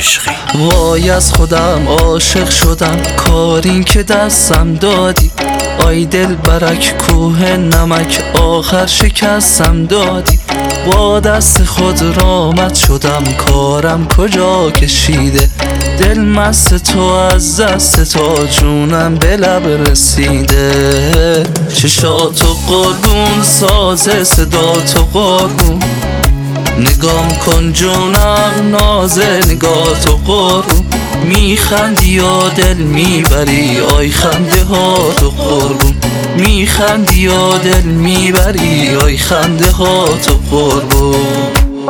عشقی. وای از خودم عاشق شدم، کاری که دستم دادی. آی دل برک کوه نمک، آخر شکستم دادی. با دست خود رامت شدم، کارم کجا کشیده. دل مست تو از دست تا جونم به لب رسیده. چشاتو قربون، ساز صداتو قربون. نگام کن جونم نازه، نگاتو قربون. میخندی یا دل میبری، آی خنده ها تو قربون. میخندی یا دل میبری، آی خنده ها تو قربون.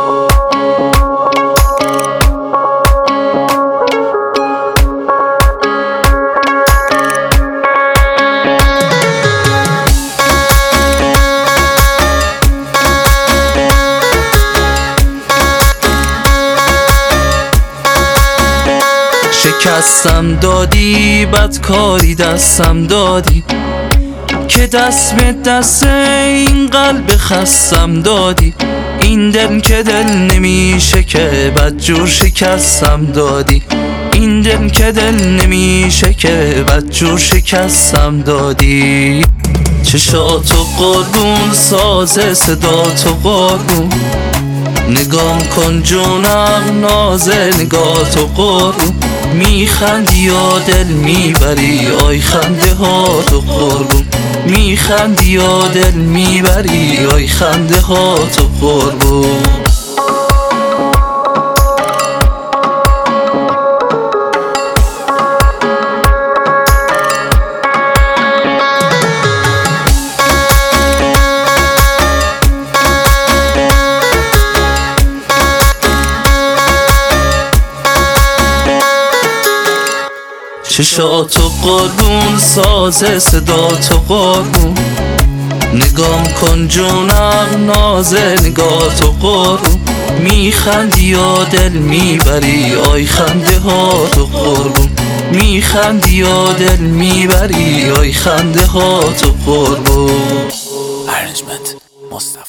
شکستم دادی، بدکاری دستم دادی. که دست به دست این قلب خستم دادی. این دل که دل نمیشه که بدجور شکستم دادی. این دل که دل نمیشه که بدجور شکستم دادی. چشاتو قربون، ساز صداتو قربون. نگام کن جونم نازه، نگاتو قربون. میخندی یا دل میبری، آی خنده ها تو قربون. میخندی یا دل میبری، آی خنده ها تو قربون. چشاتو قربون، ساز صداتو قربون. نگام کن جونم نازه، نگاتو قربون. میخندی یا دل میبری، آی خنده ها تو قربون. میخندی یا دل میبری، آی خنده ها تو قربون. ارنجمنت مستقیم.